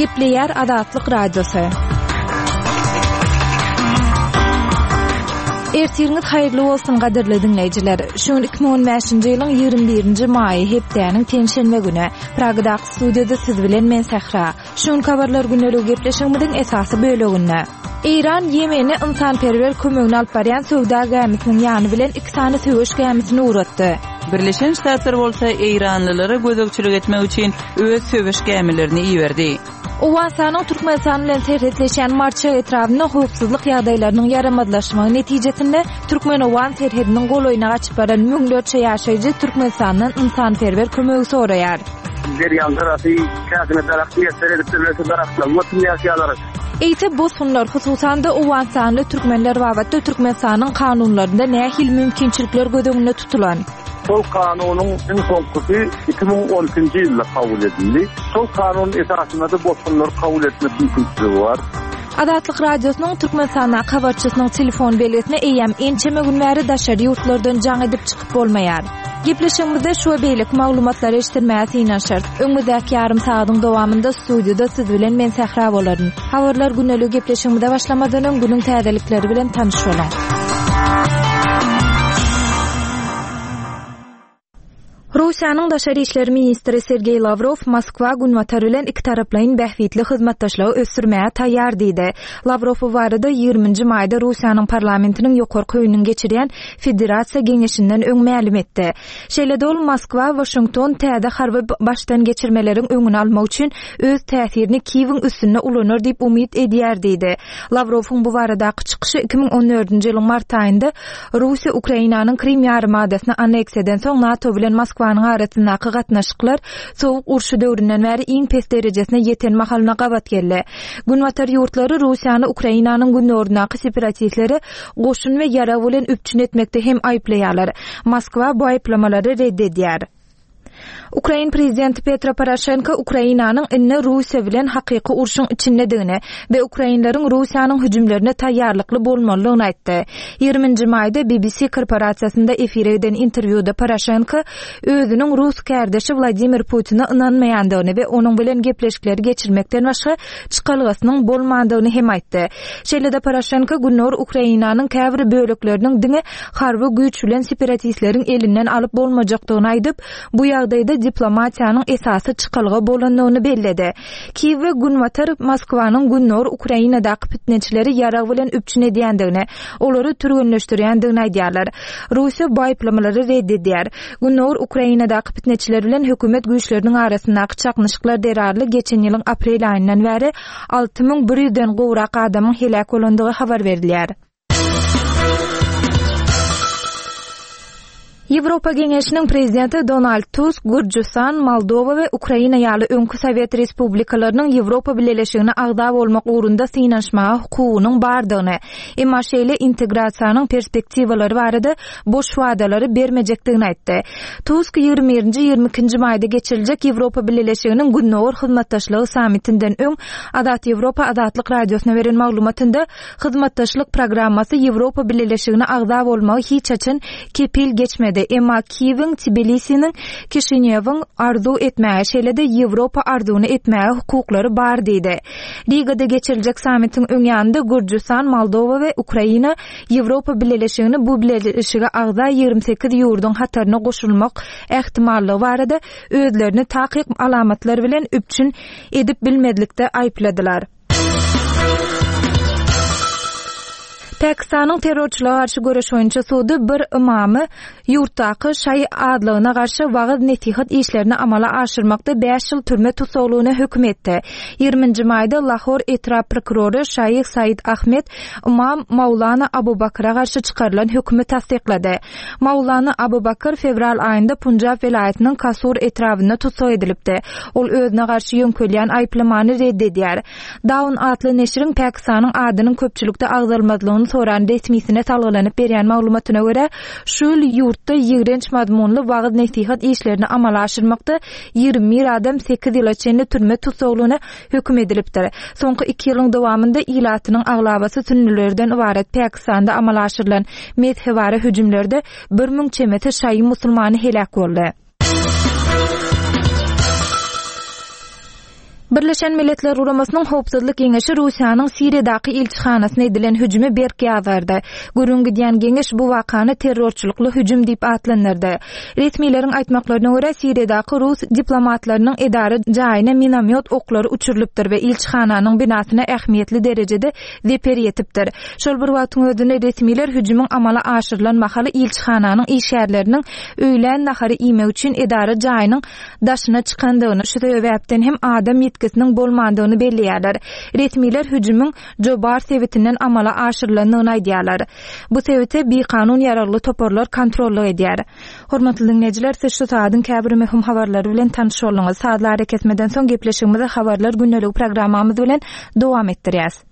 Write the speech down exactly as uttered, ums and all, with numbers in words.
Gepleýär Adatlyk Radiosu. Ertirňiz haýyrly bolsun gaderli dinleýijiler. Şuň iki bin on beşinji ýylyň ýygrimi birinji maý hepdeniň tenşenme güni. Pragda studiýada siz bilen men Sahra. Şuň kabarlar günleri gepleşigimiň esasy böleginde. İran Ýemeni ynsanperwer kömegini alyp barýan sowda gämisiniň ýany bilen iki sany söwüş gämisini uratdy. Birleşen Ştatlar bolsa İranlylary gözegçilik etmek üçin öz söwüş gämilerini iýerdi. Owasanyň Türkmenistan bilen serhetleşen marça etrawyna howpsuzlyk ýagdaýlarynyň yaramadlaşmagy netijesinde Türkmenowan serhediniň goloýuna gaçyp baran müňlerçe ýaşaýjy Türkmenistanyň ynsanperwer kömegi soraýar. Derýan tarapy käsine tarakdy etdirip daraklar, mutlu ýaşaýarlar. Eýte bu sunlar hususan da Owasanyň türkmenler wagtda Türkmenistanyň kanunlarynda nähil mümkinçilikler gödeginde tutulan. Sol kanunun en sonkusu iki bin on üçinji ýylda kabul edildi. Sol kanun esasında da boşunlar kabul etmek mümkinçiligi var. Adatlyk Radiosynyň Türkmenistana kabarçysynyň telefon belgetine eýem ençeme günleri daşary ýurtlardan jaň edip çykyp bolmaýar. Gepleşigimizde şu beýlik maglumatlary eşitdirmäsi ýa-şart. Öňündäki ýarym saatyň dowamında studiýada siz bilen men Sahra bolaryn. Habarlar güneli gepleşigimizde başlamadan öň günüň täzelikleri bilen tanışylaryň. Rusiýanyň Daşary işleri ministri Sergey Lavrov Moskwa günwatar bilen iki taraplaryň bähwitli hyzmatdaşlygy ösürmäge taýýar diýdi. Lavrov bu barada ýygrimiňji maýda Rusiýanyň parlamentiniň ýokarky öýüniň geçirýän Federasiýa Geňeşinden öň ma'lum etdi. Şeýle-de ol Moskwa Washington täze harby başdan geçirmeleriň öňüni almak üçin öz täsirini Kiýewiň üstüne ulanır diýip umyt edýär diýdi. Lavrowyň bu baradaky çykyşy iki bin on dördünji ýylyň mart aýynda Rusiýa Ukrainanyň Krim ýarymadasyny anneksiýadan soň NATO bilen Moskwa Moskwaның arasyndaky gatnaşyklar sowuk urşy döwründen bäri iň pes derejesine ýeten mahalyna gabat geldi. Günwatar ýurtlary Rusiýany Ukrainanyň günnordunaky separatistleri goşun we ýara bilen üpçün etmekde hem aýplaýarlar. Moskwa bu aýplamalary reddedýär. Ukraina prezidenti Petro Poroshenko Ukrainanyň inne Rusiýa bilen hakyky urşuň içindedigini we Ukrainlaryň Rusiýanyň hüjümlerine taýýarlykly bolmalygyny aýtdy. ýygrimiňji maýda B B C korporatsiýasynda efire eden interwýuda Poroshenko özüniň Rus kardeşi Vladimir Putina ynanmaýandygyny we onuň bilen gepleşikleri geçirmekden başga çykalgysynyň bolmandygyny hem aýtdy. Şeýle-de Poroshenko günler Ukrainanyň käbir bölekleriniň diňe harby güýç bilen separatistleriň elinden alyp bolmajakdygyny aýdyp, bu ýagdaýda diplomatiýanyň esasy çykalgy bolandygyny belledi. Kiýew we günwatar Moskwanyň günler Ukrainadaky pitneçileri ýara bilen üpçün edýändigini, olary türgünleşdirýändigini aýdýarlar. Rusiýa bu aýplamalary reddedýär. Günler Ukrainadaky pitneçiler bilen hökümet güýçleriniň arasyndaky çaknyşyklar derarly geçen ýylyň aprel aýyndan bäri alty ming bir ýüzden gowrak adamyň helak bolandygy habar berilýär. Ýewropa Geňeşiniň prezidenti Donald Tusk Gürjistan, Moldowa we Ukraina ýaly öňkü Sowet respublikalarynyň Ýewropa Birleşigine agda bolmak ugrunda synaşmaga hukugynyň bardygyny, emma şeýle integrasiýanyň perspektiwalary barada boş wadalary bermejekdigini aýtdy. Tusk ýygrimi birinji ýygrimi ikinji maýda geçiriljek Ýewropa Birleşiginiň günner hyzmatdaşlygy sammitinden öň Adat Ýewropa Adatlyk Radiosyna beren maglumatynda hyzmatdaşlyk programmasy Ýewropa Birleşigine agda bolmagy hiç açan kepil geçmedi. Emma Kiýewiň, Tbilisiň, Kişinýewiň arzu etmäge şeýle-de Ýewropa arzuny etmäge hukuklary bar diýdi. Rigada geçiriljek sammitiň öň ýanynda Gürjistan, Moldowa we Ukraina Ýewropa Birleşigine bu birleşige agda ýygrimi sekiz ýurduň hataryna goşulmak ähtimallygy barada özlerini takyk alamatlary bilen üpçün edip bilmedlikde aýpladylar. Pakistanyň terrorçylyga garşy göreş boýunça sudy bir imamy ýurtdaky şaý adlygyna garşy wagt netihat işlerini amala aşyrmakda beş ýyl türme tutsaglygyna hökm etdi. ýygrimiňji maýda Lahor etrap prokurory Şaýh Said Ahmed imam Maulana Abu Bakra garşy çykarylan hökmi tasdiklady. Maulana Abu Bakr fevral aýynda Punjab welaýatynyň Kasur etrawyna tutsag edilipdi. Ol özüne garşy ýönkölýän aýplamany reddedýär. Dawn adly neşriň Pakistanyň adynyň köpçülikde agdalmadygyny soran resmisine salgylanyp berýän maglumatyna görä, şu ýurtda ýigrenç madmunly wagt netihat işlerini amala aşyrmakda ýygrimi bir adam sekiz ýyla çenli türme tutsaglygyna hökm edilipdir. Soňky iki ýylyň dowamında ilatynyň aglabasy sünnülerden ibaret Pakistanda amala aşyrylan mezhebara hüjümlerde bir ming çemete şaý musulmany helak boldy. Birleşen Milletler Guramasının Howpsuzlyk Geňeşi Russiýanyň Siriýadaky elçixanasyna edilen hüjüme berk ýazardy. Görüň gidýän geňeş bu wakany terrorçylykly hüjüm diýip atlanyrdy. Resmiýlerin aýtmaklaryna görä Siriýadaky rus diplomatlarynyň edara jaýyna minomyot oklary uçurylypdyr we elçixananyň binasyna ähmiýetli derejede zeper ýetipdir. Şol bir wagtyň özünde resmiýler hüjümüň amala aşyrylan mahaly elçixananyň işgärleriniň öýlen nahary ime üçin edara jaýynyň daşyna çykandygyny, şu sebäpden hem adam ýetkisiniň bolmandygyny belliýärler. Resmiýler hüjümüň jobar sebätinden amala aşyrylanyny aýdýarlar. Bu sebäpde bir kanun yararly toporlar kontrolly edýär. Hormatly dinleýijiler, siz şu saýadyň käbir möhüm habarlary bilen tanış bolýaňyz. Saatlar kesmeden soň gepleşigimizi habarlar günnelik programmamyz bilen dowam etdirýäs.